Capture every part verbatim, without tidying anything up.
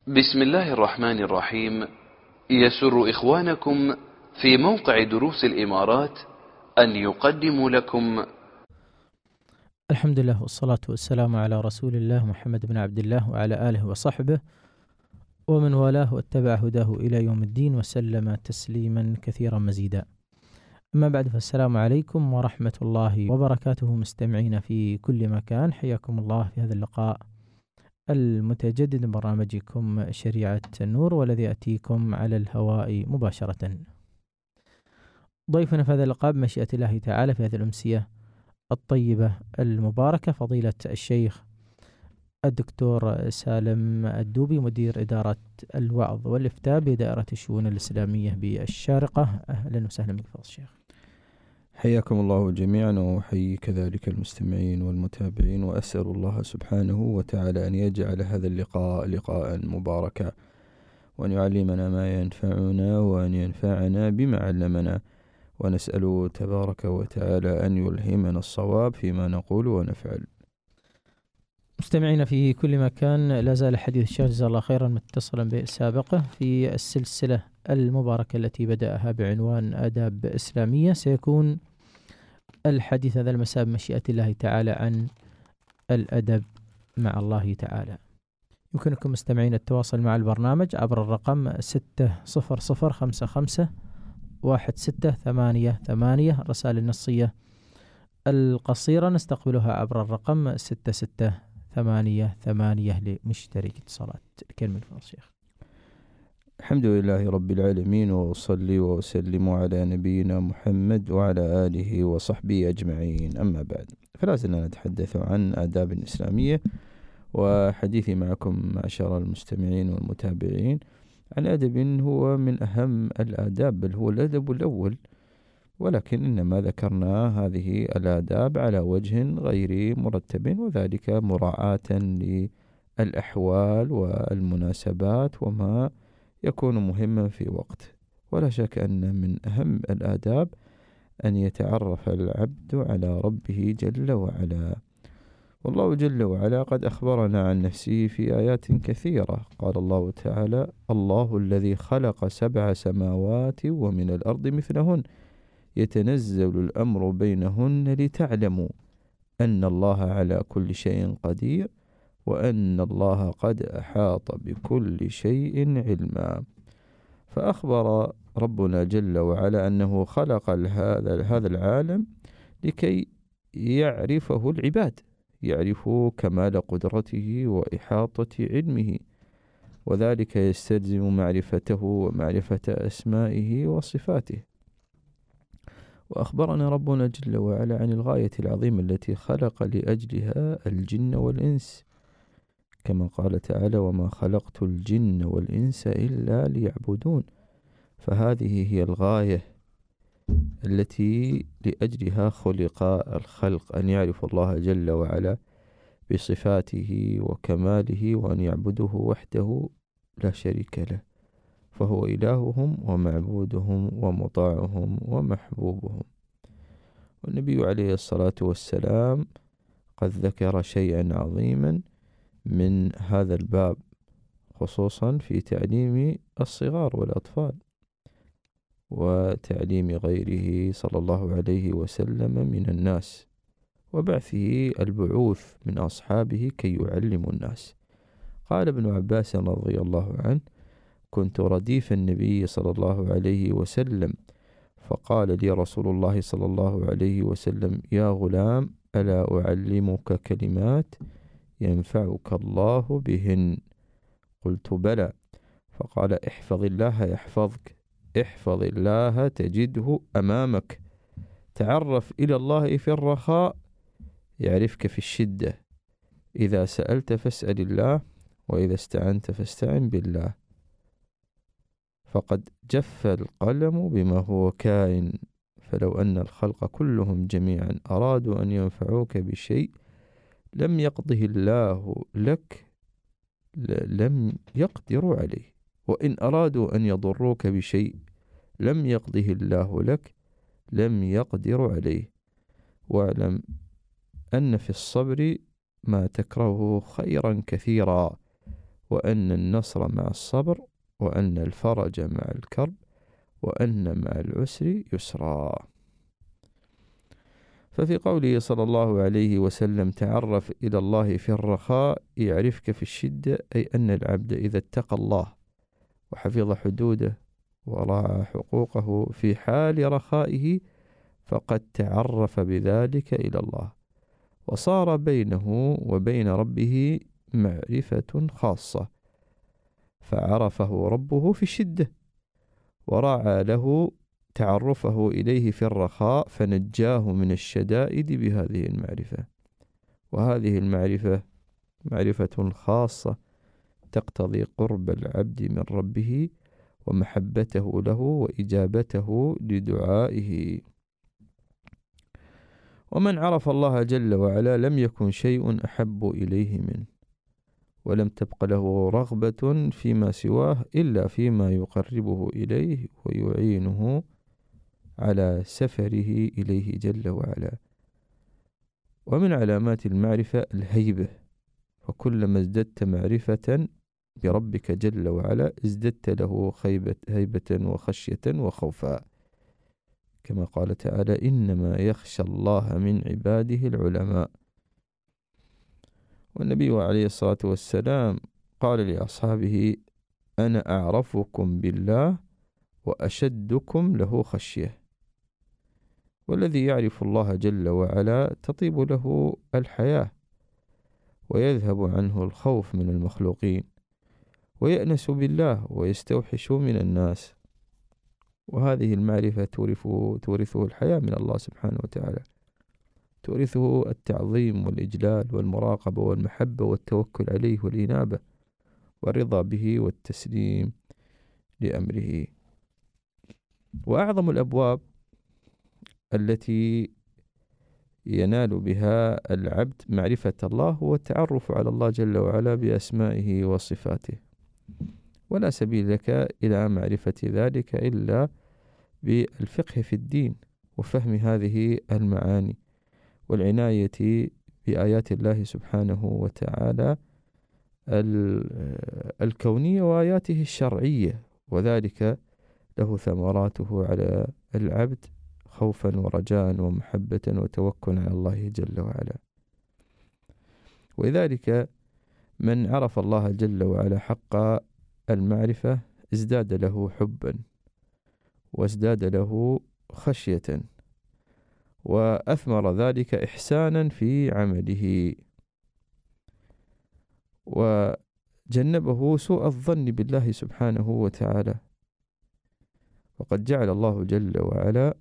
بسم الله الرحمن الرحيم. يسر إخوانكم في موقع دروس الإمارات أن يقدموا لكم الحمد لله والصلاة والسلام على رسول الله محمد بن عبد الله وعلى آله وصحبه ومن والاه واتبع هداه إلى يوم الدين وسلم تسليما كثيرا مزيدا. أما بعد، فالسلام عليكم ورحمة الله وبركاته مستمعين في كل مكان، حياكم الله في هذا اللقاء المتجدد من برنامجكم شريعة النور، والذي يأتيكم على الهواء مباشرة. ضيفنا في هذا اللقاء بمشيئة الله تعالى في هذه الأمسية الطيبة المباركة فضيلة الشيخ الدكتور سالم الدوبي، مدير إدارة الوعظ والإفتاء بدائرة الشؤون الإسلامية بالشارقة. أهلا وسهلا بك فضيلة الشيخ. حياكم الله جميعا، وأحيي كذلك المستمعين والمتابعين، وأسأل الله سبحانه وتعالى أن يجعل هذا اللقاء لقاء مباركا، وأن يعلمنا ما ينفعنا، وأن ينفعنا بما علمنا، ونسأل تبارك وتعالى أن يلهمنا الصواب فيما نقول ونفعل. مستمعين في كل مكان، لا زال حديث الشيخ جزاه الله خيرا متصلا بالسابقة في السلسلة المباركة التي بدأها بعنوان آداب إسلامية. سيكون الحديث هذا المساء بمشيئة الله تعالى عن الأدب مع الله تعالى. يمكنكم مستمعين التواصل مع البرنامج عبر الرقم ستة صفر صفر خمسة خمسة واحد ستة ثمانية ثمانية. الرسائل النصية القصيرة نستقبلها عبر الرقم ستة ستة ثمانية ثمانية لمشترك اتصالات. الكلمة لفضل الشيخ. الحمد لله رب العالمين، وأصلي وأسلم على نبينا محمد وعلى آله وصحبه أجمعين. أما بعد، فلازلنا نتحدث عن آداب إسلامية، وحديثي معكم معشر المستمعين والمتابعين عن أدب هو من أهم الآداب، بل هو الأدب الأول، ولكن إنما ذكرنا هذه الآداب على وجه غير مرتب، وذلك مراعاة للأحوال والمناسبات وما يكون مهما في وقت. ولا شك أن من أهم الآداب أن يتعرف العبد على ربه جل وعلا. والله جل وعلا قد أخبرنا عن نفسه في آيات كثيرة. قال الله تعالى: الله الذي خلق سبع سماوات ومن الأرض مثلهن يتنزل الأمر بينهن لتعلموا أن الله على كل شيء قدير وأن الله قد أحاط بكل شيء علما. فأخبر ربنا جل وعلا أنه خلق هذا هذا العالم لكي يعرفه العباد، يعرفوا كمال قدرته وإحاطة علمه، وذلك يستلزم معرفته ومعرفة أسمائه وصفاته. وأخبرنا ربنا جل وعلا عن الغاية العظيمة التي خلق لأجلها الجن والإنس، كما قال تعالى: وما خلقت الجن والإنس إلا ليعبدون. فهذه هي الغاية التي لأجلها خلق الخلق، أن يعرف الله جل وعلا بصفاته وكماله، وأن يعبده وحده لا شريك له، فهو إلههم ومعبودهم ومطاعهم ومحبوبهم. والنبي عليه الصلاة والسلام قد ذكر شيئا عظيما من هذا الباب، خصوصا في تعليم الصغار والأطفال وتعليم غيره صلى الله عليه وسلم من الناس، وبعثه البعوث من أصحابه كي يعلموا الناس. قال ابن عباس رضي الله عنه: كنت رديف النبي صلى الله عليه وسلم، فقال لي رسول الله صلى الله عليه وسلم: يا غلام، ألا أعلمك كلمات ينفعك الله بهن؟ قلت: بلى. فقال: احفظ الله يحفظك، احفظ الله تجده أمامك، تعرف إلى الله في الرخاء يعرفك في الشدة، إذا سألت فاسأل الله، وإذا استعنت فاستعن بالله، فقد جف القلم بما هو كائن، فلو أن الخلق كلهم جميعا أرادوا أن ينفعوك بشيء لم يقضه الله لك لم يقدروا عليه، وإن أرادوا أن يضروك بشيء لم يقضه الله لك لم يقدروا عليه. واعلم أن في الصبر ما تكرهه خيرا كثيرا، وأن النصر مع الصبر، وأن الفرج مع الكرب، وأن مع العسر يسرا. ففي قوله صلى الله عليه وسلم تعرف إلى الله في الرخاء يعرفك في الشدة، أي أن العبد إذا اتقى الله وحفظ حدوده وراعى حقوقه في حال رخائه فقد تعرف بذلك إلى الله، وصار بينه وبين ربه معرفة خاصة، فعرفه ربه في الشدة، وراعى له تعرفه إليه في الرخاء، فنجاه من الشدائد بهذه المعرفة. وهذه المعرفة معرفة خاصة تقتضي قرب العبد من ربه ومحبته له وإجابته لدعائه. ومن عرف الله جل وعلا لم يكن شيء أحب إليه منه، ولم تبق له رغبة فيما سواه إلا فيما يقربه إليه ويعينه على سفره إليه جل وعلا. ومن علامات المعرفة الهيبة، وكلما ازددت معرفة بربك جل وعلا ازددت له خيبة هيبة وخشية وخوفا، كما قال تعالى إنما يخشى الله من عباده العلماء. والنبي عليه الصلاة والسلام قال لأصحابه أنا أعرفكم بالله وأشدكم له خشية. والذي يعرف الله جل وعلا تطيب له الحياة، ويذهب عنه الخوف من المخلوقين، ويأنس بالله ويستوحش من الناس. وهذه المعرفة تورثه, تورثه الحياة من الله سبحانه وتعالى، تورثه التعظيم والإجلال والمراقبة والمحبة والتوكل عليه والإنابة والرضا به والتسليم لأمره. وأعظم الأبواب التي ينال بها العبد معرفة الله هو التعرف على الله جل وعلا بأسمائه وصفاته، ولا سبيل لك إلى معرفة ذلك إلا بالفقه في الدين وفهم هذه المعاني والعناية بآيات الله سبحانه وتعالى الكونية وآياته الشرعية، وذلك له ثمراته على العبد خوفا ورجاء ومحبة وتوكل على الله جل وعلا. ولذلك من عرف الله جل وعلا حق المعرفة ازداد له حبا وازداد له خشية، وأثمر ذلك إحسانا في عمله، وجنبه سوء الظن بالله سبحانه وتعالى. وقد جعل الله جل وعلا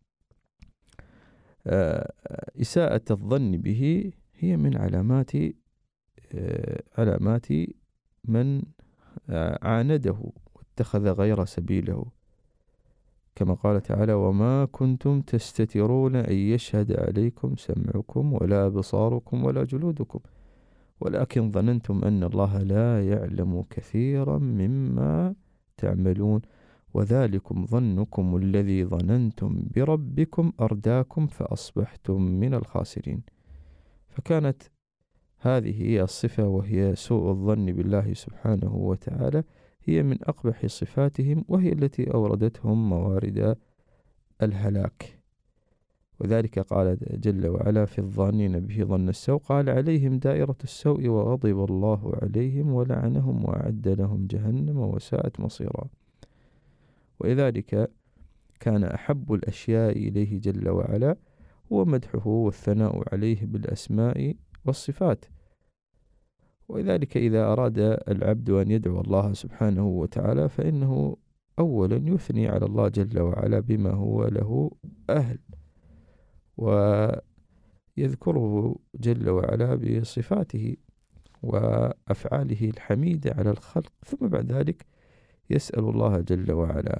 إساءة الظن به هي من علامات علامات من عانده واتخذ غير سبيله، كما قال تعالى وما كنتم تستترون أن يشهد عليكم سمعكم ولا أبصاركم ولا جلودكم ولكن ظننتم أن الله لا يعلم كثيرا مما تعملون وذلكم ظنكم الذي ظننتم بربكم أرداكم فأصبحتم من الخاسرين. فكانت هذه هي الصفة، وهي سوء الظن بالله سبحانه وتعالى، هي من أقبح صفاتهم، وهي التي أوردتهم موارد الهلاك. وذلك قال جل وعلا في الظانين به ظن السوء قال عليهم دائرة السوء وغضب الله عليهم ولعنهم وأعد لهم جهنم وساءت مصيرا. ولذلك كان أحب الأشياء إليه جل وعلا هو مدحه والثناء عليه بالأسماء والصفات. ولذلك إذا أراد العبد أن يدعو الله سبحانه وتعالى فإنه أولا يثني على الله جل وعلا بما هو له أهل، ويذكره جل وعلا بصفاته وأفعاله الحميدة على الخلق، ثم بعد ذلك يسأل الله جل وعلا.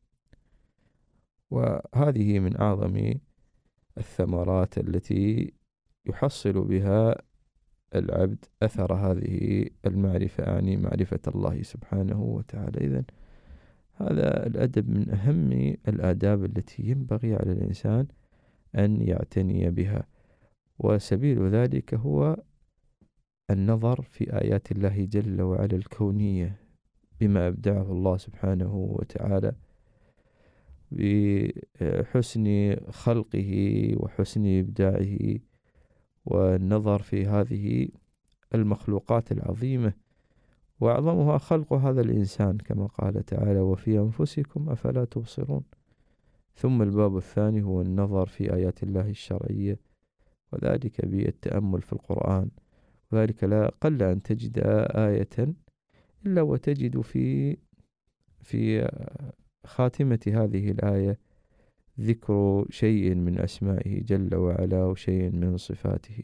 وهذه من أعظم الثمرات التي يحصل بها العبد أثر هذه المعرفة، يعني معرفة الله سبحانه وتعالى. إذن هذا الأدب من أهم الآداب التي ينبغي على الإنسان أن يعتني بها، وسبيل ذلك هو النظر في آيات الله جل وعلا الكونية بما أبدعه الله سبحانه وتعالى بحسن خلقه وحسن إبداعه، والنظر في هذه المخلوقات العظيمة، وأعظمها خلق هذا الإنسان كما قال تعالى: وفي أنفسكم أفلا تبصرون. ثم الباب الثاني هو النظر في آيات الله الشرعية، وذلك بالتأمل في القرآن، وذلك لا قل أن تجد آية إلا وتجد في في خاتمة هذه الآية ذكر شيء من أسمائه جل وعلا وشيء من صفاته،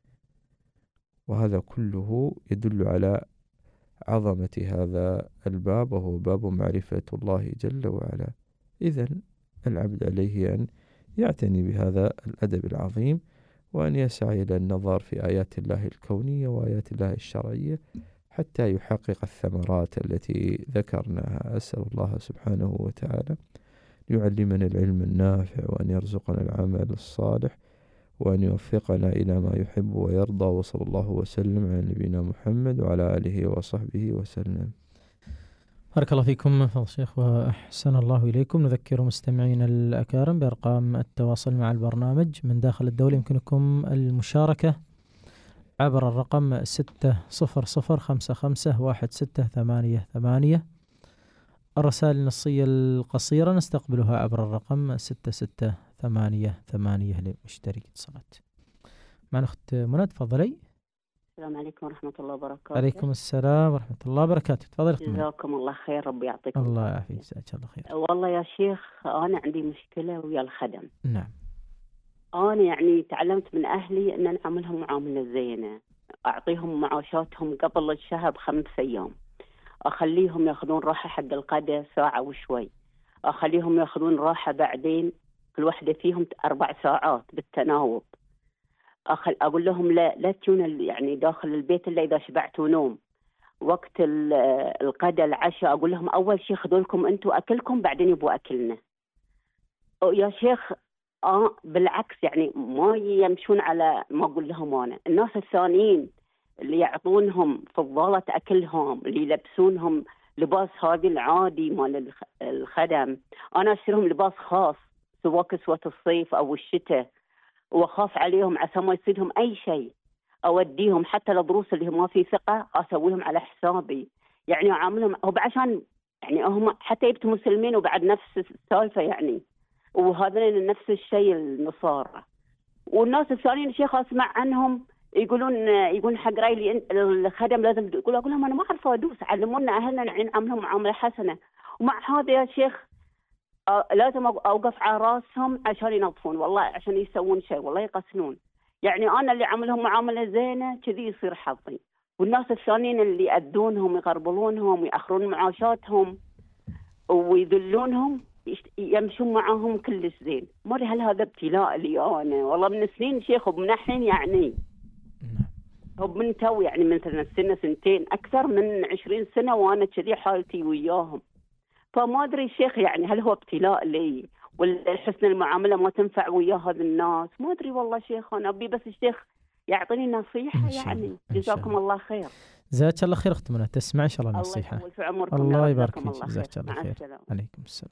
وهذا كله يدل على عظمة هذا الباب، وهو باب معرفة الله جل وعلا. إذن العبد عليه أن يعتني بهذا الأدب العظيم، وأن يسعى إلى النظر في آيات الله الكونية وآيات الله الشرعية حتى يحقق الثمرات التي ذكرناها. أسأل الله سبحانه وتعالى يعلمنا العلم النافع، وأن يرزقنا العمل الصالح، وأن يوفقنا إلى ما يحب ويرضى. وصلى الله وسلم على نبينا محمد وعلى آله وصحبه وسلم. بارك الله فيكم فضل الشيخ وأحسن الله إليكم. نذكر مستمعينا الأكارم بأرقام التواصل مع البرنامج من داخل الدولة. يمكنكم المشاركة عبر الرقم ستة صفر صفر خمسة خمسة واحد ستة ثمانية ثمانية. الرسائل النصية القصيرة نستقبلها عبر الرقم ستة ستة ثمانية ثمانية لمشترك اتصالات. معنا أخت منى، تفضلي. السلام عليكم ورحمة الله وبركاته. عليكم السلام ورحمة الله وبركاته. تفضلي أخت منى. جزاكم الله خير، ربي يعطيكم الله يعافيك، جزاك الله خير. والله يا شيخ أنا عندي مشكلة ويا الخدم. نعم. أنا يعني تعلمت من أهلي أن نعاملهم معاملة زينة، أعطيهم معاشاتهم قبل الشهر بخمس أيام، أخليهم يأخذون راحة حق الغداء ساعة وشوي، أخليهم يأخذون راحة بعدين كل واحدة فيهم أربع ساعات بالتناوب. أخل أقول لهم لا لا تجون يعني داخل البيت إلا إذا شبعتوا نوم. وقت الغداء العشاء أقول لهم أول شيء خذوا لكم أنتم أكلكم بعدين يبوا أكلنا. يا شيخ آه بالعكس يعني ما يمشون على ما أقول لهم أنا. الناس الثانيين اللي يعطونهم فضالة أكلهم، اللي يلبسونهم لباس هذه العادي مال الخدم، أنا أشتريهم لباس خاص سواء كسوة الصيف أو الشتاء، وأخاف عليهم عسى ما يصيدهم أي شيء. أوديهم حتى الدروس اللي ما في ثقة أسويهم على حسابي، يعني أعاملهم هو عشان يعني هم حتى يبتوا مسلمين وبعد نفس السالفة يعني، وهذا نفس الشيء النصارى. والناس الثانيين شيخ أسمع عنهم يقولون يقولون حق رايلي الخدم لازم يقول أقول لهم أنا ما أعرف أدوس، علمونا أهلنا نعاملهم معاملة حسنة. ومع هذا يا شيخ آه لازم أوقف على راسهم عشان ينظفون، والله عشان يسوون شيء والله يقسنون. يعني أنا اللي عاملهم معاملة زينة كذي يصير حظي، والناس الثانيين اللي يأذونهم يغربلونهم ويأخرون معاشاتهم ويذلونهم يمشون معهم كلش زين. ما أدري هل هذا ابتلاء لي أنا والله من سنين شيخ، ومن الحين يعني هو من تو يعني من سنة سنتين أكثر من عشرين سنة وأنا كذي حالتي وياهم. فما أدري شيخ يعني هل هو ابتلاء لي ولا حسن المعاملة ما تنفع ويا هذا الناس، ما أدري والله شيخ. أنا أبي بس الشيخ يعطيني نصيحة يعني. جزاكم الله خير. جزاك الله خير أخت منى، تسمع إن شاء الله نصيحة. الله يطول في عمركم. الله يبارك فيك، جزاك الله خير. عليكم السلام.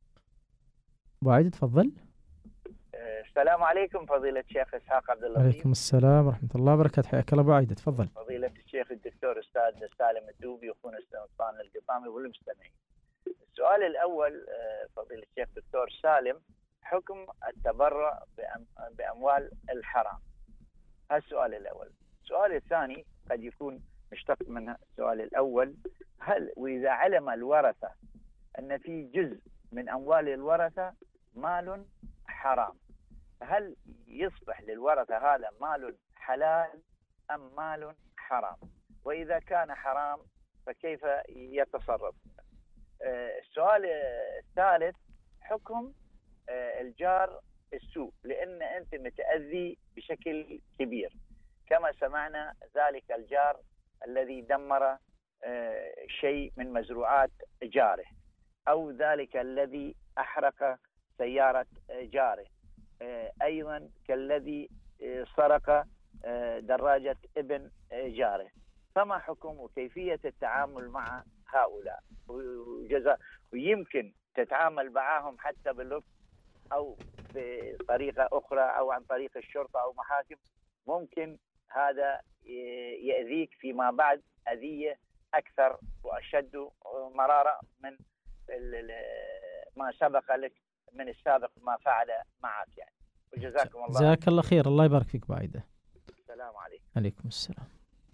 أبو عايد تفضل. السلام عليكم فضيلة الشيخ إسحاق عبد اللطيف. عليكم السلام ورحمة الله وبركاته. حياك الله أبو عايد، تفضل. فضيلة الشيخ الدكتور أستاذ سالم الدوبي وأخونا السلطان القطامي والمستمعين. السؤال الأول فضيلة الشيخ دكتور سالم، حكم التبرع بأموال الحرام. هذا السؤال الأول. السؤال الثاني قد يكون مشتق من السؤال الأول، هل وإذا علم الورثة أن في جزء من أموال الورثة مال حرام، هل يصبح للورثة هذا مال حلال أم مال حرام؟ وإذا كان حرام فكيف يتصرف؟ السؤال الثالث، حكم الجار السوء، لأن أنت متأذي بشكل كبير كما سمعنا ذلك الجار الذي دمر شيء من مزروعات جاره، أو ذلك الذي أحرق سيارة جاره، أيضا كالذي سرق دراجة ابن جاره، فما حكم وكيفية التعامل مع هؤلاء؟ وجزاء ويمكن تتعامل معهم حتى باللطف أو بطريقة أخرى أو عن طريق الشرطة أو محاكم، ممكن هذا يأذيك فيما بعد أذية أكثر وأشد مرارة من ما سبق لك من السابق ما فعل معك يعني. وجزاكم الله جزاك الله خير. الله يبارك فيك بعيدة. السلام عليكم. عليكم السلام.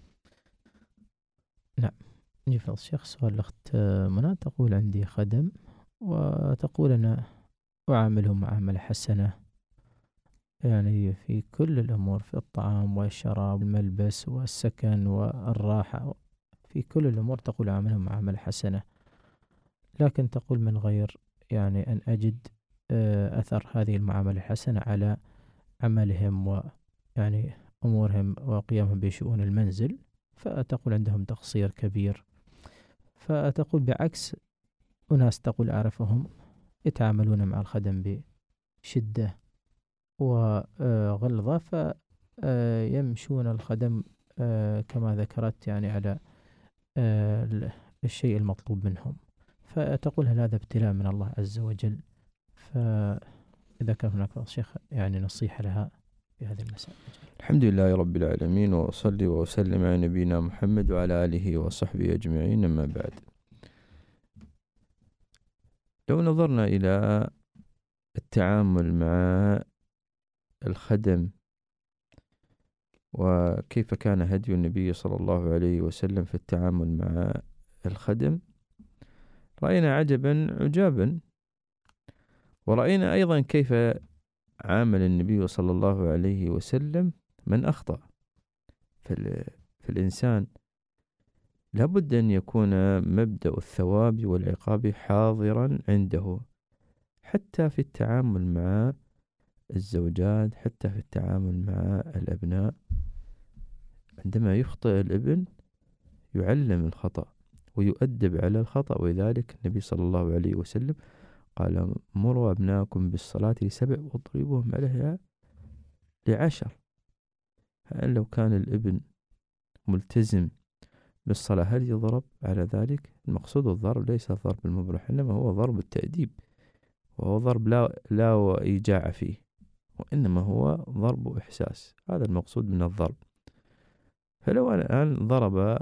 نعم، نجي الشيخ. سؤال الأخت منى تقول عندي خدم وتقول أنا أعاملهم معاملة حسنة، يعني في كل الأمور، في الطعام والشراب والملبس والسكن والراحة، في كل الأمور تقول أعاملهم معاملة حسنة، لكن تقول من غير يعني أن أجد أثر هذه المعاملة الحسنة على عملهم ويعني أمورهم وقيامهم بشؤون المنزل، فتقول عندهم تقصير كبير. فتقول بعكس أناس تقول أعرفهم يتعاملون مع الخدم بشدة وغلظة، فيمشون الخدم كما ذكرت يعني على الشيء المطلوب منهم. فتقول هل هذا ابتلاء من الله عز وجل؟ فإذا كان هناك شيخ يعني نصيحة لها في هذه المسألة. الحمد لله رب العالمين، وأصلي وأسلم على نبينا محمد وعلى آله وصحبه أجمعين، أما بعد. لو نظرنا إلى التعامل مع الخدم وكيف كان هدي النبي صلى الله عليه وسلم في التعامل مع الخدم، رأينا عجبا عجابا، ورأينا أيضا كيف عامل النبي صلى الله عليه وسلم من أخطأ. فالإنسان لابد أن يكون مبدأ الثواب والعقاب حاضرا عنده، حتى في التعامل مع الزوجات، حتى في التعامل مع الأبناء. عندما يخطئ الابن يعلم الخطأ ويؤدب على الخطأ، ولذلك النبي صلى الله عليه وسلم قال مروا أبناءكم بالصلاة لسبع واضربوهم عليها لعشر. لو كان الابن ملتزم بالصلاة هل يضرب على ذلك؟ المقصود الضرب ليس ضرب المبرح، إنما هو ضرب التأديب، وهو ضرب لا, لا إيجاع فيه، وإنما هو ضرب إحساس. هذا المقصود من الضرب. فلو الآن ضرب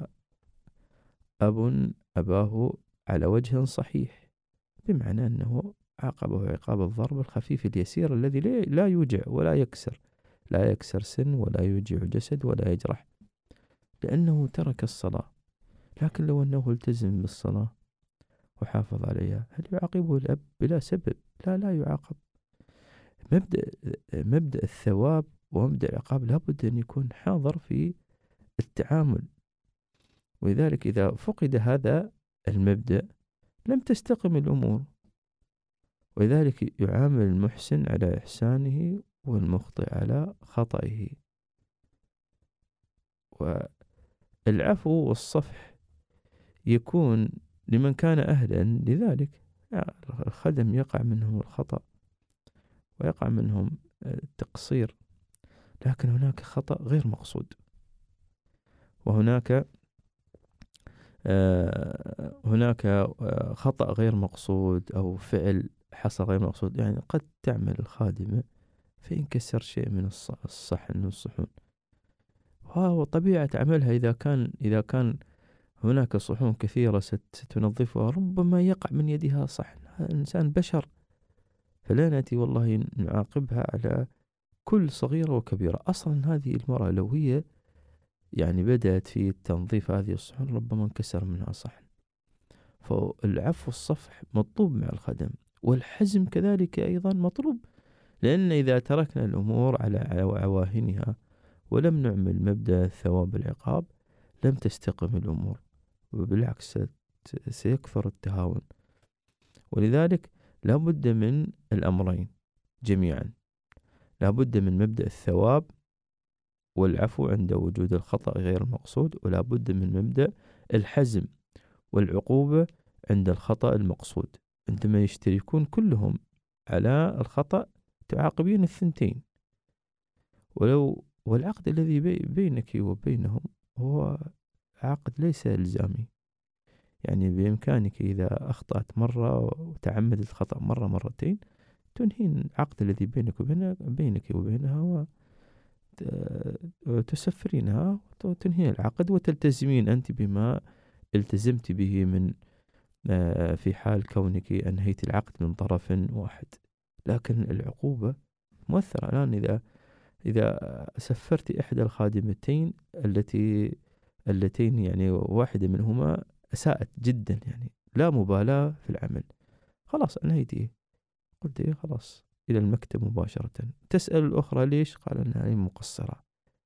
أب أباه على وجه صحيح، بمعنى أنه عاقبه عقاب الضرب الخفيف اليسير الذي لا يوجع ولا يكسر، لا يكسر سن ولا يوجع جسد ولا يجرح، لأنه ترك الصلاة. لكن لو أنه التزم بالصلاة وحافظ عليها، هل يعاقبه الأب بلا سبب؟ لا لا يعاقب. مبدأ مبدأ الثواب ومبدأ العقاب لابد أن يكون حاضر في التعامل، ولذلك إذا فقد هذا المبدأ لم تستقم الأمور. ولذلك يعامل المحسن على إحسانه والمخطئ على خطئه. والعفو والصفح يكون لمن كان أهلا لذلك. الخدم يقع منهم الخطأ ويقع منهم التقصير، لكن هناك خطأ غير مقصود، وهناك آه هناك آه خطأ غير مقصود أو فعل حصل غير مقصود. يعني قد تعمل الخادمة فينكسر شيء من الصحن من الصحون، وهو طبيعة عملها. إذا كان إذا كان هناك صحون كثيرة ستنظفها، ربما يقع من يدها صحن. هذا الإنسان بشر، فلا نأتي والله نعاقبها على كل صغيرة وكبيرة. أصلا هذه المرأة لو هي يعني بدأت في تنظيف هذه الصحن ربما انكسر منها صحن. فالعفو والصفح مطلوب مع الخدم، والحزم كذلك أيضا مطلوب، لأن إذا تركنا الأمور على عواهنها ولم نعمل مبدأ الثواب العقاب لم تستقم الأمور، وبالعكس سيكثر التهاون. ولذلك لا بد من الأمرين جميعا، لا بد من مبدأ الثواب والعفو عند وجود الخطأ غير المقصود، ولا بد من مبدأ الحزم والعقوبة عند الخطأ المقصود. عندما يشتركون كلهم على الخطأ تعاقبين الثنتين. ولو والعقد الذي بي بينك وبينهم هو عقد ليس إلزامي. يعني بإمكانك إذا أخطأت مرة وتعمدت الخطأ مرة مرتين تنهين العقد الذي بينك وبينها بينك وبينها وتسفرينها وتنهين العقد وتلتزمين أنت بما التزمت به من في حال كونك أنهيت العقد من طرف واحد. لكن العقوبة مؤثرة. الآن إذا إذا سفرت إحدى الخادمتين التي اللتين يعني واحدة منهما أساءت جدا، يعني لا مبالاة في العمل، خلاص أنهيتيه، قلت إيه خلاص إلى المكتب مباشرة. تسأل الأخرى ليش؟ قال أنها مقصرة.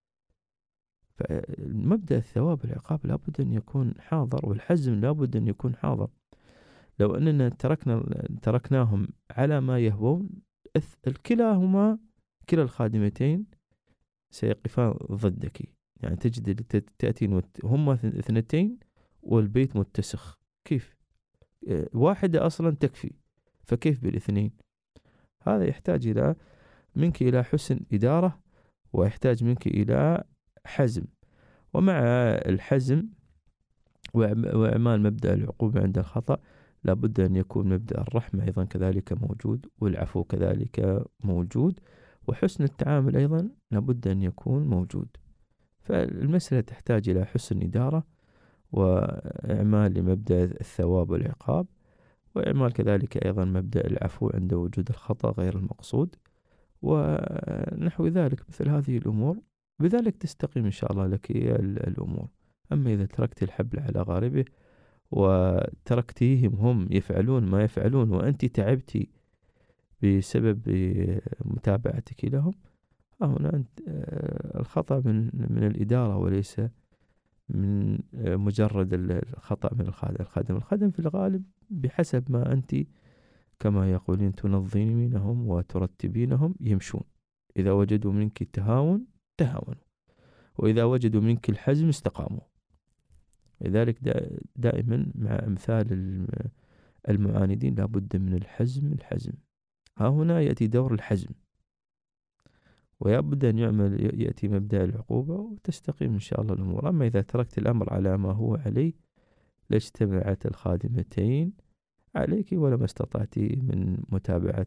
فمبدأ الثواب والعقاب لابد أن يكون حاضر، والحزم لابد أن يكون حاضر. لو أننا تركنا تركناهم على ما يهوون الكلاهما كلا الخادمتين سيقفان ضدك. يعني تجد تأتين هما اثنتين والبيت متسخ، كيف؟ واحدة أصلا تكفي، فكيف بالاثنين؟ هذا يحتاج إلى منك إلى حسن إدارة، ويحتاج منك إلى حزم. ومع الحزم وإعمال مبدأ العقوبة عند الخطأ لابد أن يكون مبدأ الرحمة أيضا كذلك موجود، والعفو كذلك موجود، وحسن التعامل أيضا لابد أن يكون موجود. فالمسألة تحتاج إلى حسن إدارة وإعمال لمبدأ الثواب والعقاب، وإعمال كذلك أيضا مبدأ العفو عند وجود الخطأ غير المقصود ونحو ذلك. مثل هذه الأمور بذلك تستقيم إن شاء الله لك الأمور. أما إذا تركت الحبل على غاربه وتركتيهم هم يفعلون ما يفعلون وأنت تعبتي بسبب متابعتك لهم، هنا الخطأ من من الإدارة وليس من مجرد الخطأ من الخادم. الخادم الخادم في الغالب بحسب ما أنت كما يقولين تنظمينهم وترتبينهم يمشون. إذا وجدوا منك التهاون تهاونوا، وإذا وجدوا منك الحزم استقاموا. لذلك دائما مع أمثال المعاندين لابد من الحزم. الحزم ها هنا يأتي دور الحزم، ويبدأ أن يعمل يأتي مبدأ العقوبة وتستقيم إن شاء الله الأمور. أما إذا تركت الأمر على ما هو عليه لاجتمعت الخادمتين عليك ولما استطعت من متابعة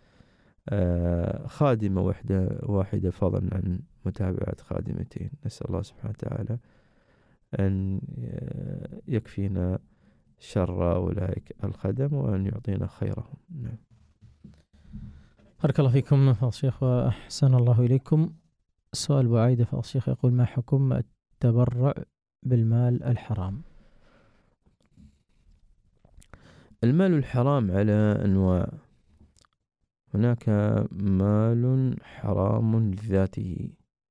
خادمة واحدة واحدة فضلا عن متابعة خادمتين. نسأل الله سبحانه وتعالى أن يكفينا شر أولئك الخدم وأن يعطينا خيرهم. نعم. بارك الله فيكم فضل الشيخ وأحسن الله إليكم. السؤال أبو عايدة فضل الشيخ يقول: ما حكم التبرع بالمال الحرام؟ المال الحرام على أنواع. هناك مال حرام لذاته،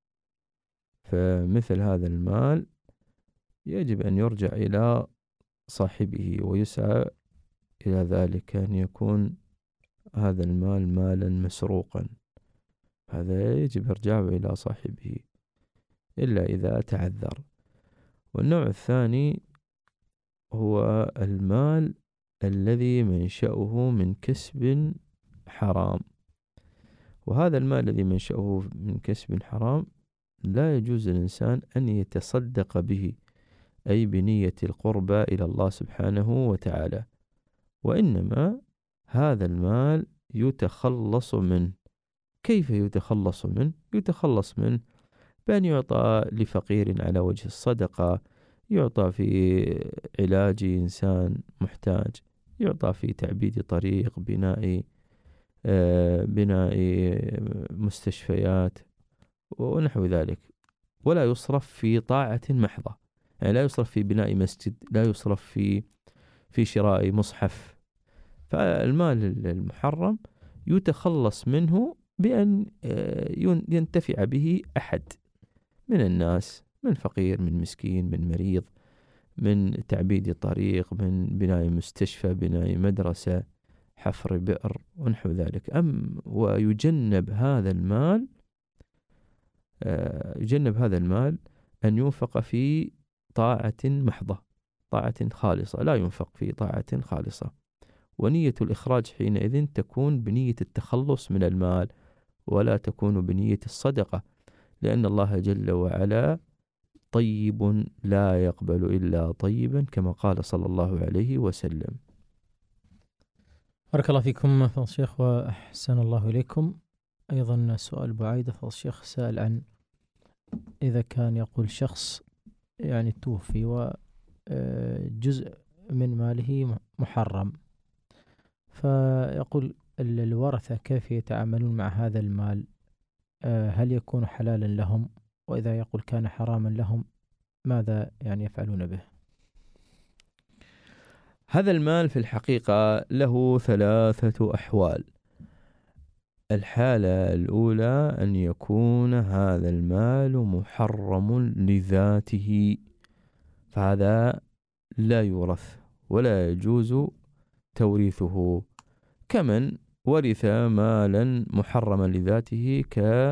فمثل هذا المال يجب أن يرجع إلى صاحبه ويسعى إلى ذلك أن يكون هذا المال مالا مسروقا، هذا يجب إرجاعه إلى صاحبه إلا إذا تعذر. والنوع الثاني هو المال الذي منشأه من كسب حرام، وهذا المال الذي منشأه من كسب حرام لا يجوز للإنسان أن يتصدق به، أي بنية القربى إلى الله سبحانه وتعالى، وإنما هذا المال يتخلص منه. كيف يتخلص منه؟ يتخلص منه بأن يعطى لفقير على وجه الصدقة، يعطى في علاج إنسان محتاج، يعطى في تعبيد طريق، بناء آه بناء مستشفيات ونحو ذلك، ولا يصرف في طاعة محضة. يعني لا يصرف في بناء مسجد، لا يصرف في في شراء مصحف. فالمال المحرم يتخلص منه بأن ينتفع به أحد من الناس، من فقير، من مسكين، من مريض، من تعبيد طريق، من بناء مستشفى، بناء مدرسة، حفر بئر ونحو ذلك. أم ويجنب هذا المال يجنب هذا المال أن ينفق في طاعة محضة، طاعة خالصة، لا ينفق في طاعة خالصة. ونية الإخراج حينئذ تكون بنية التخلص من المال، ولا تكون بنية الصدقة، لأن الله جل وعلا طيب لا يقبل إلا طيبا كما قال صلى الله عليه وسلم. بارك الله فيكم فضل الشيخ وأحسن الله إليكم. أيضا سؤال أبو عايدة فضل الشيخ سأل عن إذا كان يقول شخص يعني توفي وجزء من ماله محرم، فيقول الورثة كيف يتعاملون مع هذا المال؟ هل يكون حلالا لهم؟ وإذا يقول كان حراما لهم ماذا يعني يفعلون به؟ هذا المال في الحقيقة له ثلاثة أحوال. الحالة الأولى أن يكون هذا المال محرم لذاته، فهذا لا يورث ولا يجوز توريثه، كمن ورث مالا محرما لذاته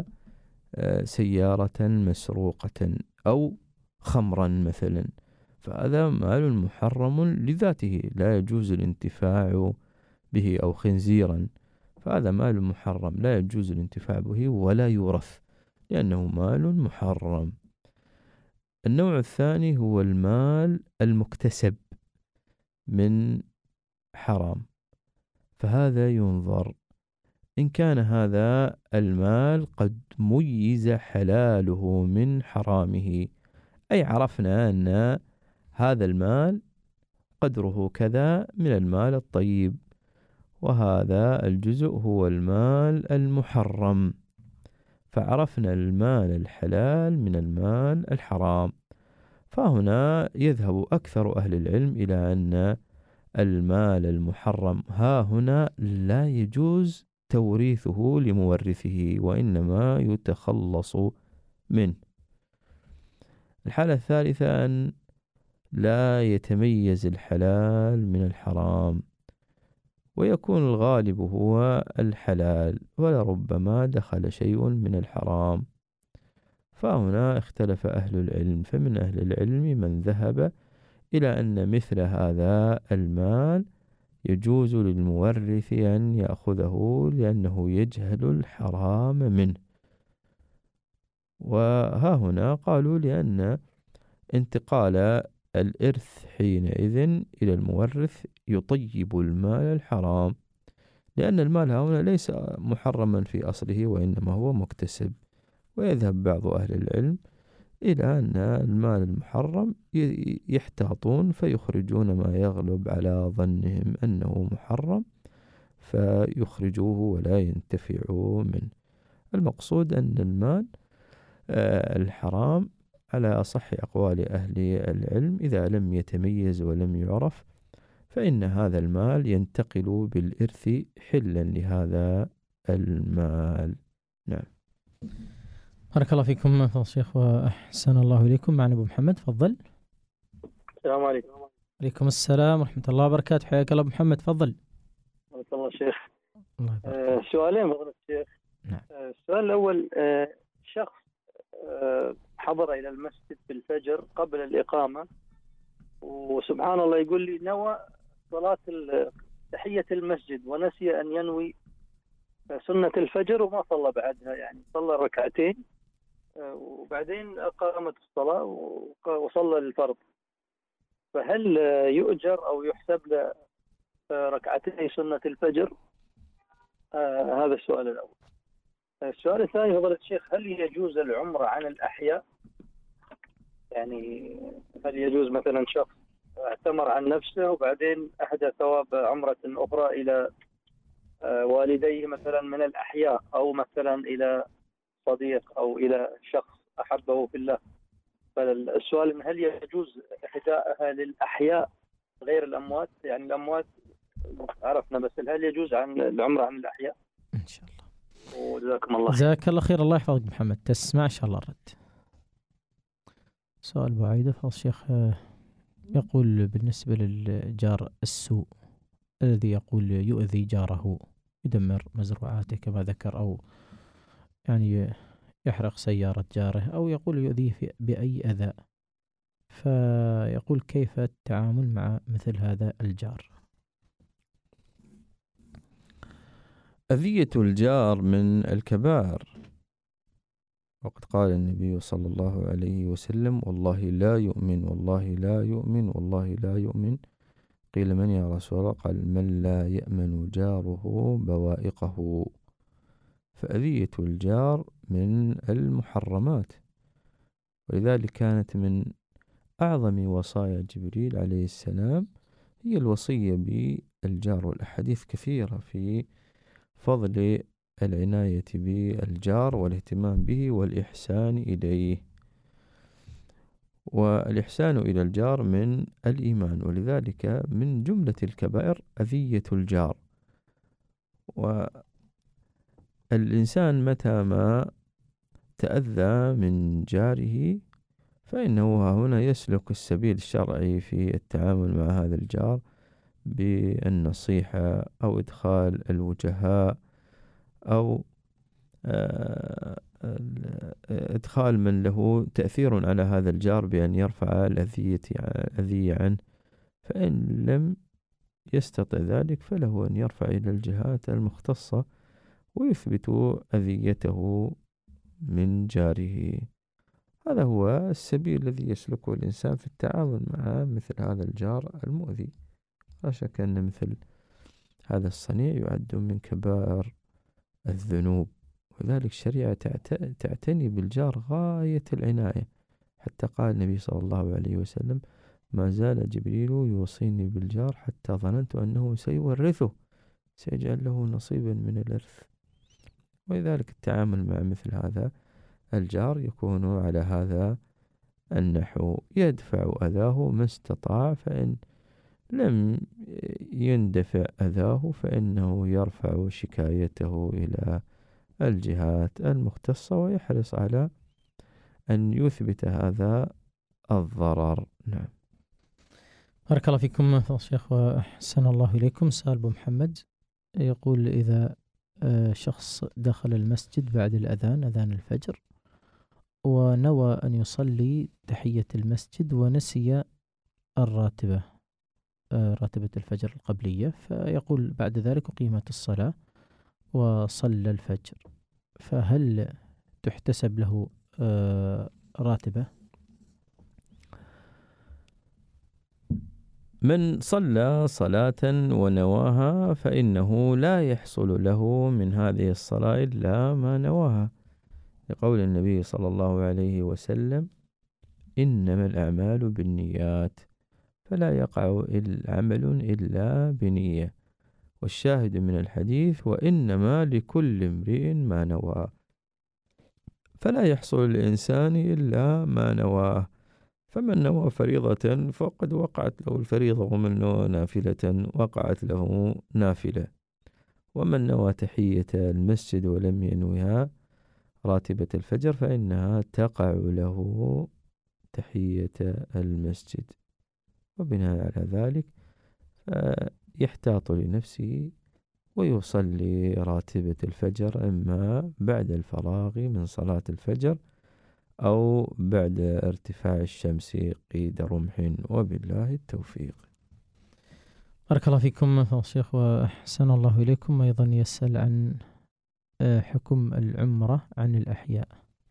كسيارة مسروقة أو خمرا مثلا، فهذا مال محرم لذاته لا يجوز الانتفاع به، أو خنزيرا، فهذا مال محرم لا يجوز الانتفاع به ولا يورث لأنه مال محرم. النوع الثاني هو المال المكتسب من حرام، فهذا ينظر إن كان هذا المال قد ميز حلاله من حرامه، أي عرفنا أن هذا المال قدره كذا من المال الطيب، وهذا الجزء هو المال المحرم، فعرفنا المال الحلال من المال الحرام. فهنا يذهب أكثر أهل العلم إلى أن المال المحرم ها هنا لا يجوز توريثه لمورثه، وإنما يتخلص منه. الحالة الثالثة أن لا يتميز الحلال من الحرام، ويكون الغالب هو الحلال ولربما دخل شيء من الحرام، فهنا اختلف أهل العلم. فمن أهل العلم من ذهب إلى أن مثل هذا المال يجوز للمورث أن يأخذه لأنه يجهل الحرام منه، وها هنا قالوا لأن انتقال الإرث حينئذ إلى المورث يطيب المال الحرام، لأن المال هنا ليس محرما في أصله وإنما هو مكتسب. ويذهب بعض أهل العلم إلى أن المال المحرم يحتاطون فيخرجون ما يغلب على ظنهم أنه محرم فيخرجوه ولا ينتفعوا منه. المقصود أن المال الحرام على أصح أقوال أهل العلم إذا لم يتميز ولم يعرف فإن هذا المال ينتقل بالإرث حلا لهذا المال. نعم. بارك الله فيكم فضل الشيخ وأحسن الله إليكم. معنا أبو محمد، تفضل. السلام عليكم. عليكم السلام ورحمة الله وبركاته. حياك الله أبو محمد، تفضل. بارك الله شيخ. الله آه سؤالين فضل الشيخ. نعم. آه السؤال الأول، آه شخص آه حضر إلى المسجد في الفجر قبل الإقامة، وسبحان الله يقول لي نوى صلاة تحية المسجد ونسي أن ينوي سنة الفجر وما صلى بعدها، يعني صلى ركعتين وبعدين قامت الصلاة وصلى الفرض، فهل يؤجر أو يحسب له ركعتين سنة الفجر؟ آه هذا السؤال الأول. السؤال الثاني فضيلة الشيخ، هل يجوز العمرة عن الأحياء؟ يعني هل يجوز مثلا شخص اعتمر عن نفسه وبعدين أهدى ثواب عمرة أخرى إلى والديه مثلا من الأحياء، أو مثلا إلى صديق أو إلى شخص أحبه في الله؟ فالسؤال هل يجوز إهداءها للأحياء غير الأموات؟ يعني الأموات عرفنا، بس هل يجوز عن العمرة عن الأحياء؟ إن شاء الله. وجزاكم الله جزاك الله خير. الله يحفظك محمد. تسمع إن شاء الله الرد. سؤال أبو عايدة فضل الشيخ يقول بالنسبة للجار السوء الذي يقول يؤذي جاره، يدمر مزروعاته كما ذكر، أو يعني يحرق سيارة جاره، أو يقول يؤذيه بأي أذى، فيقول كيف التعامل مع مثل هذا الجار؟ أذية الجار من الكبائر، وقد قال النبي صلى الله عليه وسلم: والله لا يؤمن، والله لا يؤمن، والله لا يؤمن. قيل: من يا رسول الله؟ قال: من لا يأمن جاره بوائقه. فأذية الجار من المحرمات، ولذلك كانت من أعظم وصايا جبريل عليه السلام هي الوصية بالجار، والأحاديث كثيرة في فضل العناية بالجار والاهتمام به والإحسان إليه. والإحسان إلى الجار من الإيمان، ولذلك من جملة الكبائر أذية الجار. والإنسان متى ما تأذى من جاره فإنه هنا يسلك السبيل الشرعي في التعامل مع هذا الجار بالنصيحة أو إدخال الوجهاء أو إدخال من له تأثير على هذا الجار بأن يرفع الأذية عنه. فإن لم يستطع ذلك فله أن يرفع إلى الجهات المختصة ويثبت أذيته من جاره. هذا هو السبيل الذي يسلكه الإنسان في التعامل مع مثل هذا الجار المؤذي. لا شك أن مثل هذا الصنيع يعد من كبائر الذنوب، وذلك الشريعة تعتني بالجار غاية العناية، حتى قال النبي صلى الله عليه وسلم: ما زال جبريل يوصيني بالجار حتى ظننت أنه سيورثه، سيجعل له نصيبا من الإرث. ولذلك التعامل مع مثل هذا الجار يكون على هذا النحو، يدفع أذاه ما استطاع، فإن لم يندفع أذاه فإنه يرفع شكايته إلى الجهات المختصة ويحرص على أن يثبت هذا الضرر. نعم. بارك الله فيكم فضيلة الشيخ وأحسن الله إليكم. سؤال أبو محمد يقول: إذا شخص دخل المسجد بعد الأذان، أذان الفجر، ونوى أن يصلي تحية المسجد ونسي الراتبة، راتبة الفجر القبلية، فيقول بعد ذلك أقيمت الصلاة وصلى الفجر، فهل تحتسب له راتبة؟ من صلى صلاة ونواها فإنه لا يحصل له من هذه الصلاة إلا ما نواها، لقول النبي صلى الله عليه وسلم: إنما الأعمال بالنيات، فلا يقع العمل إلا بنية. والشاهد من الحديث: وإنما لكل امرئ ما نوى، فلا يحصل الإنسان إلا ما نواه. فمن نوى فريضة فقد وقعت له الفريضة، ومن نوى نافلة وقعت له نافلة. ومن نوى تحية المسجد ولم ينويها راتبة الفجر فإنها تقع له تحية المسجد. وبناء على ذلك يحتاط لنفسه ويصلي راتبة الفجر إما بعد الفراغ من صلاة الفجر أو بعد ارتفاع الشمس قيد رمح، وبالله التوفيق. بارك الله فيكم فضيلة الشيخ وأحسن الله إليكم. أيضا يسأل عن حكم العمرة عن الأحياء.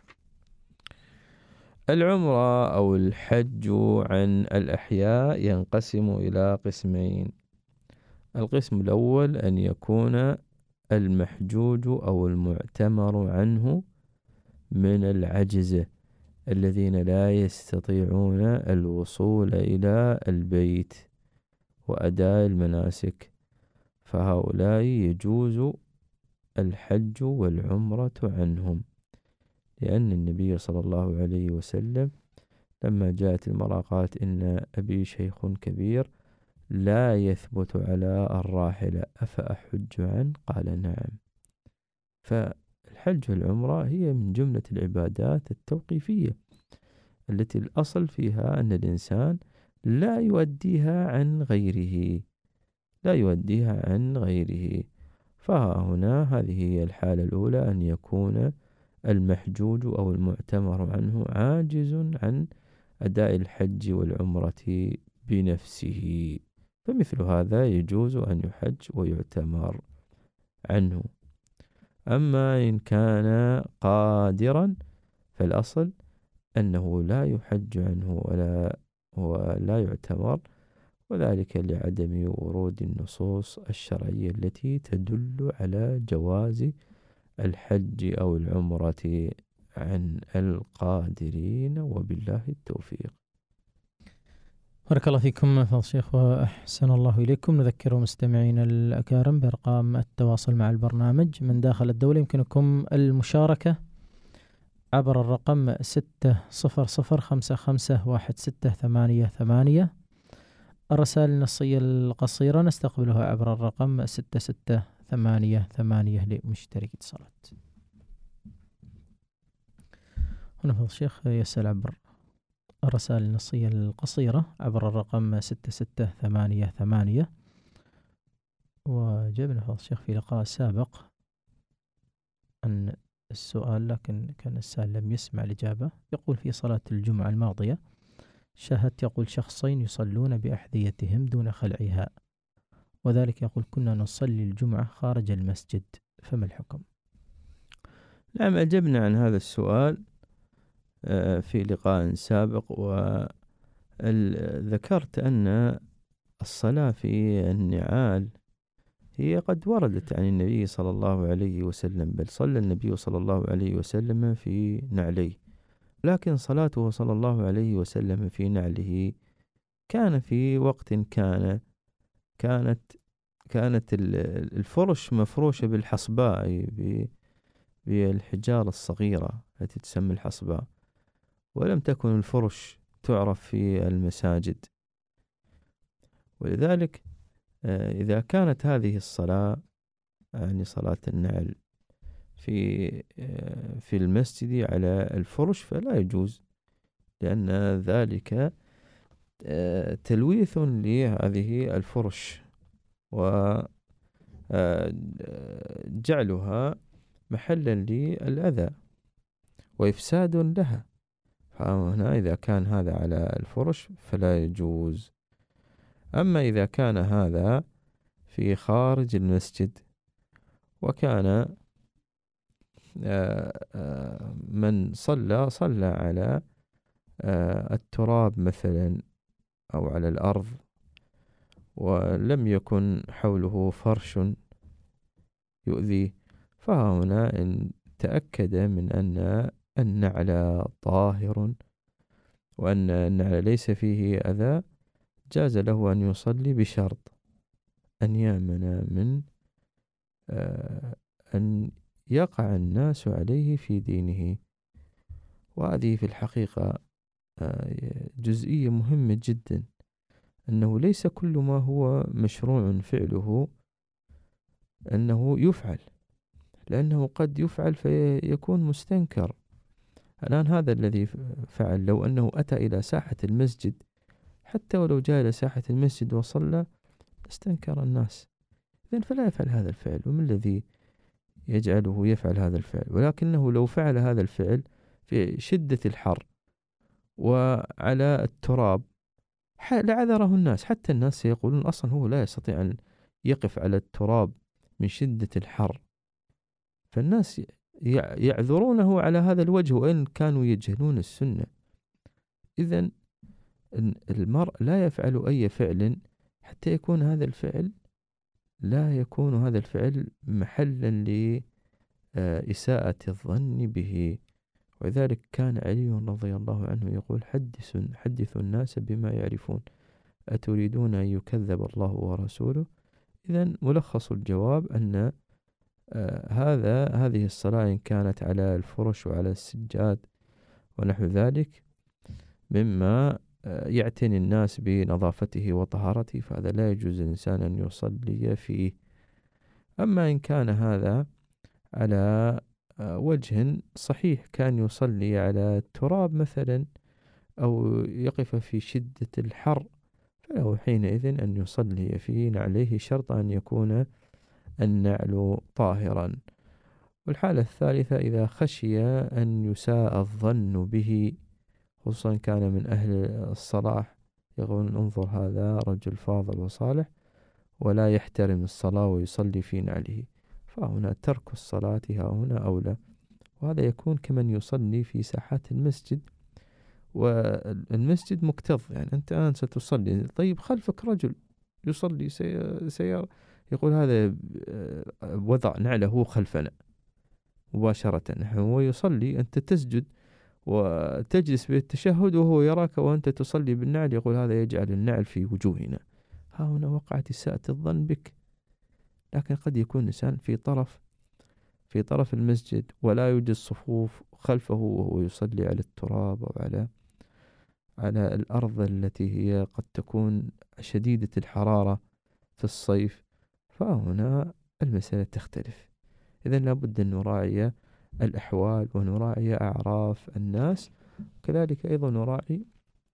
العمرة أو الحج عن الأحياء ينقسم إلى قسمين. القسم الأول أن يكون المحجوج أو المعتمر عنه من العجزة الذين لا يستطيعون الوصول إلى البيت وأداء المناسك، فهؤلاء يجوز الحج والعمرة عنهم، لأن النبي صلى الله عليه وسلم لما جاءت المراقات: إن أبي شيخ كبير لا يثبت على الراحلة أفأحج عنه؟ قال: نعم. فالحج والعمرة هي من جملة العبادات التوقيفية التي الأصل فيها أن الإنسان لا يؤديها عن غيره لا يؤديها عن غيره فهنا هذه هي الحالة الأولى، أن يكون المحجوج أو المعتمر عنه عاجز عن أداء الحج والعمرة بنفسه، فمثل هذا يجوز أن يحج ويعتمر عنه. أما إن كان قادرا فالأصل أنه لا يحج عنه ولا ولا يعتمر، وذلك لعدم ورود النصوص الشرعية التي تدل على جواز الحج أو العمرة عن القادرين، وبالله التوفيق. بارك الله فيكم فضل الشيخ وأحسن الله إليكم. نذكر مستمعينا الأكارم بأرقام التواصل مع البرنامج من داخل الدولة. يمكنكم المشاركة عبر الرقم ستة صفر صفر خمسة خمسة واحد ستة ثمانية ثمانية. الرسائل النصية القصيرة نستقبلها عبر الرقم ستة ستة ثمانية ثمانية لمشترك اتصالات. هنا فضل الشيخ يسأل عبر الرسائل النصية القصيرة عبر الرقم ستة ستة ثمانية ثمانية. وجبنا فضل الشيخ في لقاء سابق أن السؤال، لكن كان السائل لم يسمع الإجابة. يقول في صلاة الجمعة الماضية شاهدت يقول شخصين يصلون بأحذيتهم دون خلعها، وذلك يقول كنا نصلي الجمعة خارج المسجد، فما الحكم؟ نعم، أجبنا عن هذا السؤال في لقاء سابق، وذكرت أن الصلاة في النعال هي قد وردت عن النبي صلى الله عليه وسلم، بل صلى النبي صلى الله عليه وسلم في نعليه، لكن صلاته صلى الله عليه وسلم في نعله كان في وقت كان كانت كانت الفرش مفروشة بالحصباء، بالحجارة الصغيرة التي تسمى الحصباء، ولم تكن الفرش تعرف في المساجد. ولذلك إذا كانت هذه الصلاة يعني صلاة النعل في في المسجد على الفرش فلا يجوز، لأن ذلك تلويث لهذه الفرش وجعلها محلا للأذى وإفساد لها. فهنا إذا كان هذا على الفرش فلا يجوز. أما إذا كان هذا في خارج المسجد وكان من صلى صلى على التراب مثلا أو على الأرض ولم يكن حوله فرش يؤذي، فهنا إن تأكد من أن النعل طاهر وأن النعل ليس فيه أذى جاز له أن يصلي بشرط أن يأمن من أن يقع الناس عليه في دينه. وهذه في الحقيقة جزئية مهمة جدا، أنه ليس كل ما هو مشروع فعله أنه يفعل، لأنه قد يفعل فيكون مستنكر. الآن هذا الذي فعل لو أنه أتى إلى ساحة المسجد، حتى ولو جاء إلى ساحة المسجد وصلى استنكر الناس، إذن فلا يفعل هذا الفعل. وما الذي يجعله يفعل هذا الفعل؟ ولكنه لو فعل هذا الفعل في شدة الحر وعلى التراب لعذره الناس، حتى الناس سيقولون أصلا هو لا يستطيع أن يقف على التراب من شدة الحر، فالناس يعذرونه على هذا الوجه وإن كانوا يجهلون السنة. إذن المرء لا يفعل أي فعل حتى يكون هذا الفعل لا يكون هذا الفعل محلا لإساءة الظن به. وذلك كان علي رضي الله عنه يقول حدثوا حدثوا الناس بما يعرفون أتريدون أن يكذب الله ورسوله. إذن ملخص الجواب أن آه هذا هذه الصلاة إن كانت على الفرش وعلى السجاد ونحو ذلك مما آه يعتني الناس بنظافته وطهارته، فهذا لا يجوز الإنسان أن يصلي فيه. أما إن كان هذا على آه وجه صحيح، كان يصلي على التراب مثلا أو يقف في شدة الحر، فله حينئذ أن يصلي فيه عليه شرط أن يكون النعل طاهرا. والحالة الثالثة إذا خشي أن يساء الظن به، خصوصا كان من أهل الصلاح، يقول انظر هذا رجل فاضل وصالح ولا يحترم الصلاة ويصلي في نعله، فهنا ترك الصلاة هنا أولى. وهذا يكون كمن يصلي في ساحات المسجد، والمسجد مكتظ، يعني أنت الآن ستصلي، طيب خلفك رجل يصلي سيارة، يقول هذا وضع نعله خلفنا مباشرة، هو يصلي، أنت تسجد وتجلس بالتشهد وهو يراك وأنت تصلي بالنعل، يقول هذا يجعل النعل في وجوهنا. ها هنا وقعت إساءة الظن بك. لكن قد يكون إنسان في طرف في طرف المسجد ولا يوجد صفوف خلفه وهو يصلي على التراب أو على على الأرض التي هي قد تكون شديدة الحرارة في الصيف، فهنا المسألة تختلف. إذن لابد أن نراعي الأحوال ونراعي أعراف الناس، كذلك أيضا نراعي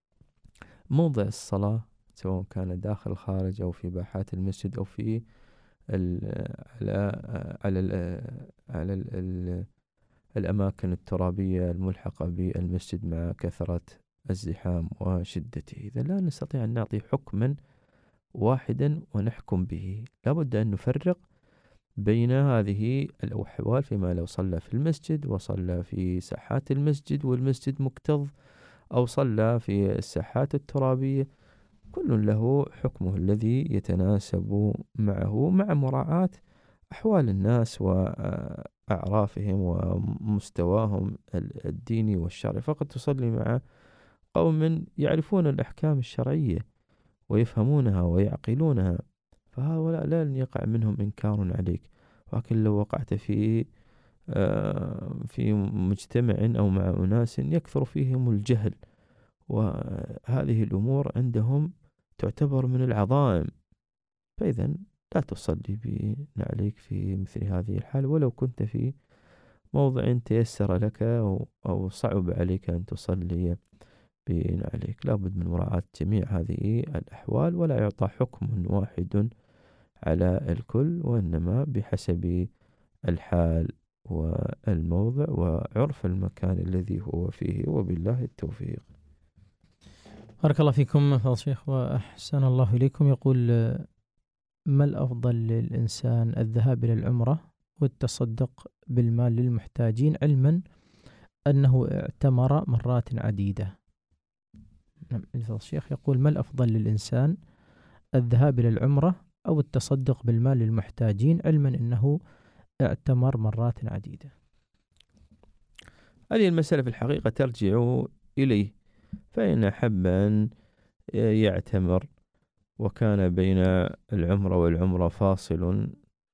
موضع الصلاة سواء كان داخل خارج أو في باحات المسجد أو في ال على على ال على ال ال الأماكن الترابية الملحقة بالمسجد مع كثرة الزحام وشدته. إذا لا نستطيع أن نعطي حكما واحدا ونحكم به، لابد أن نفرق بين هذه الأحوال فيما لو صلى في المسجد وصلى في ساحات المسجد والمسجد مكتظ، أو صلى في الساحات الترابية، كل له حكمه الذي يتناسب معه مع مراعاة أحوال الناس وأعرافهم ومستواهم الديني والشرعي. فقد تصلي مع قوم يعرفون الأحكام الشرعية ويفهمونها ويعقلونها، فهؤلاء لا يقع منهم إنكار عليك. ولكن لو وقعت في في مجتمع أو مع أناس يكثر فيهم الجهل، وهذه الأمور عندهم تعتبر من العظائم، فإذا لا تصلي بنعليك في مثل هذه الحال، ولو كنت في موضع تيسر لك أو صعب عليك أن تصلي بنعليك. لابد من مراعاة جميع هذه الأحوال، ولا يعطى حكم واحد على الكل، وإنما بحسب الحال والموضع وعرف المكان الذي هو فيه، وبالله التوفيق. بارك الله فيكم فضل الشيخ وأحسن الله إليكم. يقول ما الأفضل للإنسان، الذهاب إلى العمرة والتصدق بالمال للمحتاجين، علما أنه اعتمر مرات عديدة؟ نعم، فضل الشيخ يقول ما الأفضل للإنسان، الذهاب إلى العمرة أو التصدق بالمال للمحتاجين، علما أنه اعتمر مرات عديدة؟ هذه المسألة في الحقيقة ترجع إليه، فإن أحب أن يعتمر وكان بين العمرة والعمرة فاصل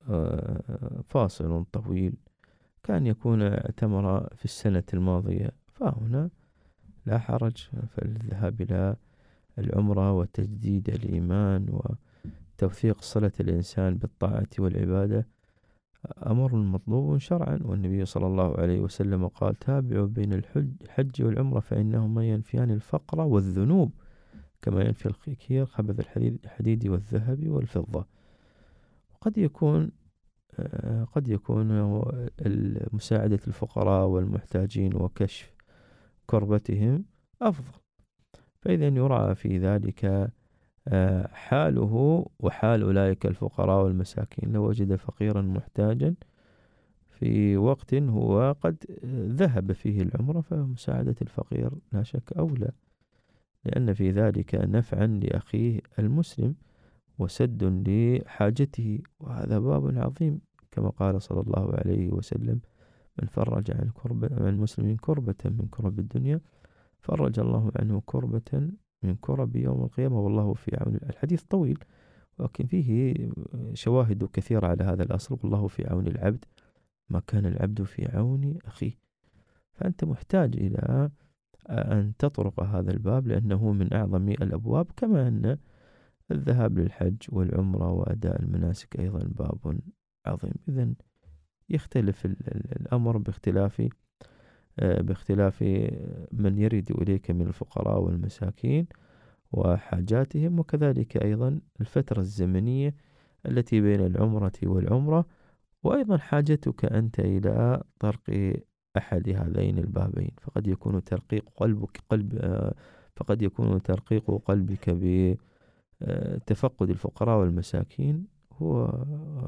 فاصل طويل، كان يكون اعتمر في السنة الماضية، فهنا لا حرج، فالذهاب إلى العمرة وتجديد الإيمان وتوثيق صلة الإنسان بالطاعة والعبادة أمر مطلوب شرعا، والنبي صلى الله عليه وسلم قال تابعوا بين الحج والعمرة فإنهما ينفيان الفقر والذنوب كما ينفي الخير خبث الحديد والذهب والفضة. وقد يكون قد يكون مساعدة الفقراء والمحتاجين وكشف كربتهم أفضل، فإذا يراعى في ذلك حاله وحال أولئك الفقراء والمساكين. لو وجد فقيرا محتاجا في وقت هو قد ذهب فيه العمرة، فمساعدة الفقير لا شك أولى، لأن في ذلك نفعا لأخيه المسلم وسد لحاجته، وهذا باب عظيم كما قال صلى الله عليه وسلم من فرج عن كربة عن المسلمين كربة من كرب الدنيا فرج الله عنه كربة من كرب يوم القيامة والله في عون. الحديث طويل ولكن فيه شواهد كثيرة على هذا الأصل، والله في عون العبد ما كان العبد في عون أخيه. فأنت محتاج إلى أن تطرق هذا الباب لأنه من أعظم الأبواب، كما أن الذهاب للحج والعمرة وأداء المناسك أيضا باب عظيم. إذن يختلف الأمر باختلاف باختلاف من يرد إليك من الفقراء والمساكين وحاجاتهم، وكذلك أيضا الفترة الزمنية التي بين العمرة والعمرة، وأيضا حاجتك أنت إلى طرق أحد هذين البابين. فقد يكون ترقيق قلبك قلب فقد يكون ترقيق قلبك بتفقد الفقراء والمساكين هو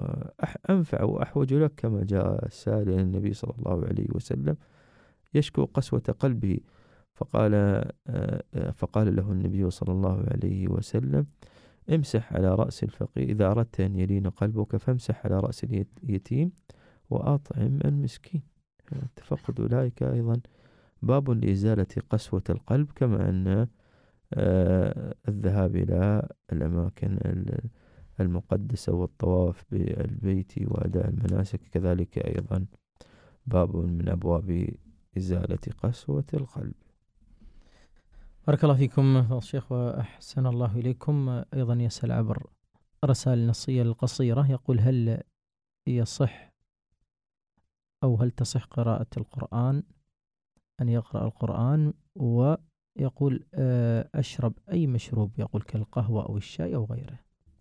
أنفع وأحوج لك، كما جاء السائل إلى النبي صلى الله عليه وسلم يشكو قسوة قلبه، فقال فقال له النبي صلى الله عليه وسلم: امسح على رأس الفقير، إذا أردت أن يلين قلبك فامسح على رأس اليتيم وأطعم المسكين. تفقد أولئك أيضا باب لإزالة قسوة القلب، كما أن الذهاب إلى الأماكن المقدسة والطواف بالبيت وأداء المناسك كذلك أيضا باب من أبواب إزالة قسوة القلب. بارك الله فيكم الشيخ وأحسن الله إليكم. أيضا يسأل عبر رسائل النصية القصيرة، يقول: هل يصح أو هل تصح قراءة القرآن، أن يقرأ القرآن ويقول أشرب أي مشروب، يقول كالقهوة أو الشاي أو غيره؟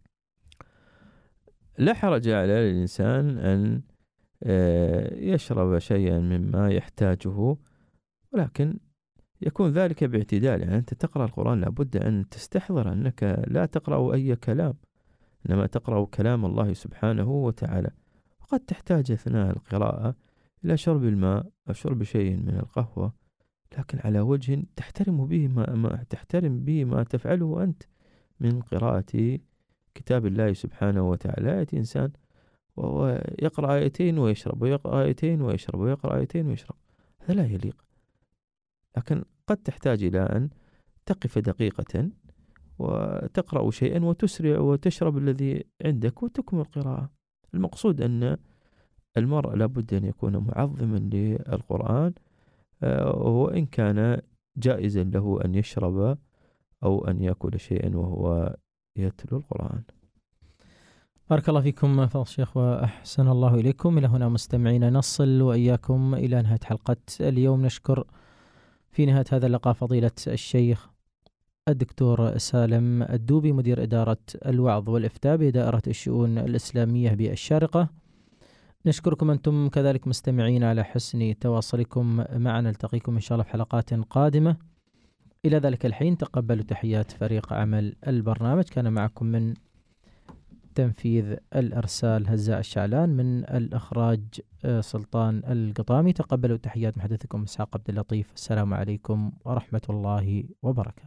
لا حرج على الإنسان أن يشرب شيئا مما يحتاجه، ولكن يكون ذلك باعتدال. يعني أنت تقرأ القرآن لابد أن تستحضر أنك لا تقرأ أي كلام، إنما تقرأ كلام الله سبحانه وتعالى. وقد تحتاج أثناء القراءة إلى شرب الماء أو شرب شيء من القهوة، لكن على وجه تحترم به ما, ما تحترم به ما تفعله أنت من قراءة كتاب الله سبحانه وتعالى. يأتي إنسان وهو يقرأ آيتين ويشرب، ويقرأ آيتين ويشرب، ويقرأ آيتين ويشرب، هذا لا يليق. لكن قد تحتاج إلى أن تقف دقيقة وتقرأ شيئا وتسرع وتشرب الذي عندك وتكمل القراءة. المقصود أن المرء لابد أن يكون معظما للقرآن، وإن كان جائزا له أن يشرب أو أن يأكل شيئا وهو يتلو القرآن. بارك الله فيكم فضل الشيخ وأحسن الله إليكم. إلى هنا مستمعين نصل وإياكم إلى نهاية حلقة اليوم. نشكر في نهاية هذا اللقاء فضيلة الشيخ الدكتور سالم الدوبي، مدير إدارة الوعظ والإفتاء بدائرة الشؤون الإسلامية بالشارقة. نشكركم أنتم كذلك مستمعين على حسن تواصلكم معنا. نلتقيكم إن شاء الله في حلقات قادمة. إلى ذلك الحين تقبلوا تحيات فريق عمل البرنامج. كان معكم من تنفيذ الأرسال هزاء الشعلان، من الإخراج سلطان القطامي. تقبلوا تحيات محدثكم إسحاق عبد اللطيف. السلام عليكم ورحمة الله وبركاته.